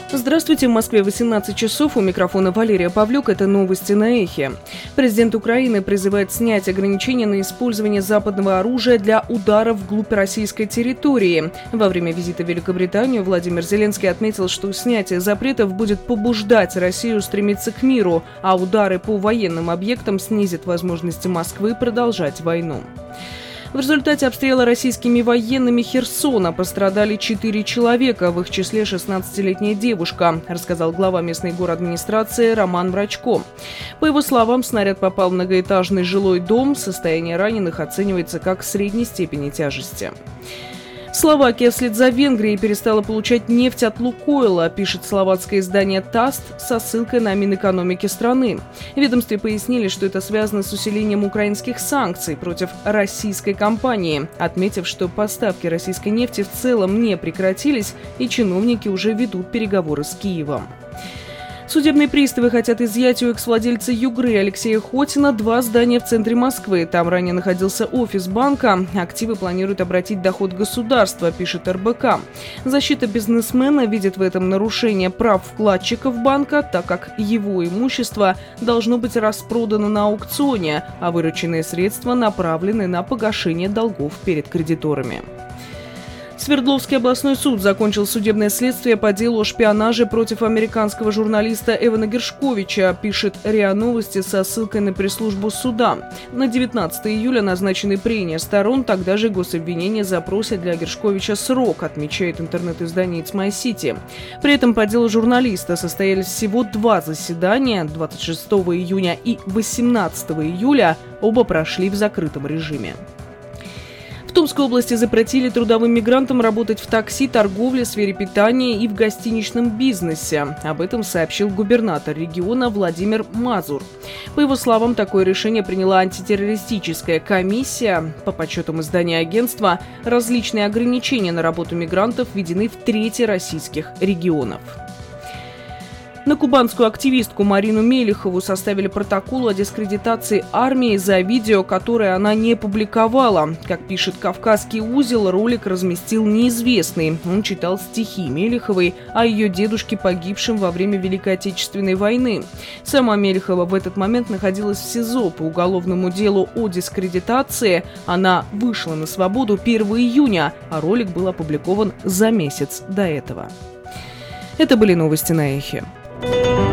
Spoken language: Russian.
Здравствуйте, в Москве 18 часов, у микрофона Валерия Павлюк, это новости на Эхе. Президент Украины призывает снять ограничения на использование западного оружия для ударов вглубь российской территории. Во время визита в Великобританию Владимир Зеленский отметил, что снятие запретов будет побуждать Россию стремиться к миру, а удары по военным объектам снизят возможности Москвы продолжать войну. В результате обстрела российскими военными Херсона пострадали 4 человека, в их числе 16-летняя девушка, рассказал глава местной городадминистрации Роман Врачко. По его словам, снаряд попал в многоэтажный жилой дом, состояние раненых оценивается как средней степени тяжести. Словакия вслед за Венгрией перестала получать нефть от «Лукойла», пишет словацкое издание ТАСС со ссылкой на Минэкономики страны. В ведомстве пояснили, что это связано с усилением украинских санкций против российской компании, отметив, что поставки российской нефти в целом не прекратились и чиновники уже ведут переговоры с Киевом. Судебные приставы хотят изъять у экс-владельца «Югры» Алексея Хотина 2 здания в центре Москвы. Там ранее находился офис банка. Активы планируют обратить в доход государства, пишет РБК. Защита бизнесмена видит в этом нарушение прав вкладчиков банка, так как его имущество должно быть распродано на аукционе, а вырученные средства направлены на погашение долгов перед кредиторами. Свердловский областной суд закончил судебное следствие по делу о шпионаже против американского журналиста Эвана Гершковича, пишет РИА Новости со ссылкой на пресс-службу суда. На 19 июля назначены прения сторон, тогда же гособвинение запросит для Гершковича срок, отмечает интернет-издание It's My City. При этом по делу журналиста состоялись всего 2 заседания, 26 июня и 18 июля, оба прошли в закрытом режиме. В Томской области запретили трудовым мигрантам работать в такси, торговле, сфере питания и в гостиничном бизнесе. Об этом сообщил губернатор региона Владимир Мазур. По его словам, такое решение приняла антитеррористическая комиссия. По подсчетам издания агентства, различные ограничения на работу мигрантов введены в 1/3 российских регионов. На кубанскую активистку Марину Мелихову составили протокол о дискредитации армии за видео, которое она не публиковала. Как пишет «Кавказский узел», ролик разместил неизвестный. Он читал стихи Мелиховой о ее дедушке, погибшем во время Великой Отечественной войны. Сама Мелихова в этот момент находилась в СИЗО по уголовному делу о дискредитации. Она вышла на свободу 1 июня, а ролик был опубликован за месяц до этого. Это были новости на Эхе.